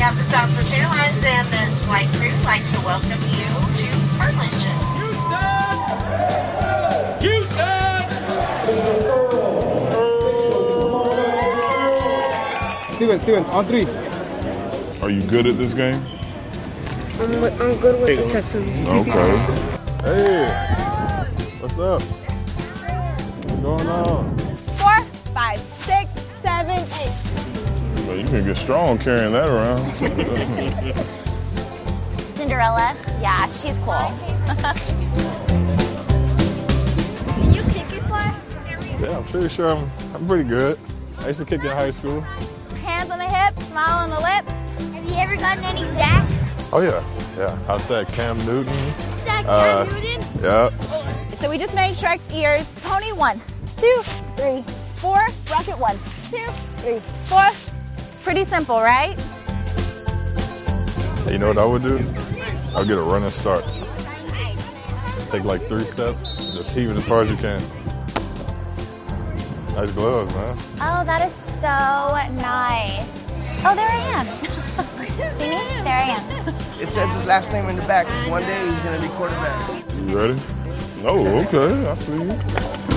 behalf of Southwest Airlines and this flight crew, would like to welcome you to Arlington. Steven, on three. Are you good at this game? I'm good with the Texans. Okay. Hey, what's up? What's going on? 4, 5, 6, 7, 8. Well, you can get strong carrying that around. Cinderella? Yeah, she's cool. Can you kick it, Fly? Yeah, I'm pretty sure I'm pretty good. I used to kick in high school. Hands on the hips, smile on the lips. Have you ever gotten any sacks? Oh yeah. I said Cam Newton. Sack Cam Newton? Yeah. So we just made Shrek's ears. Tony, 1, 2, 3, 4. Rocket, 1, 2, 3, 4. Pretty simple, right? Hey, you know what I would do? I'll get a running start. Take like 3 steps, just heave it as far as you can. Nice gloves, man. Oh, that is so nice. Oh, there I am. See me? There I am. It says his last name in the back. One day he's going to be quarterback. You ready? Oh, okay. I see you.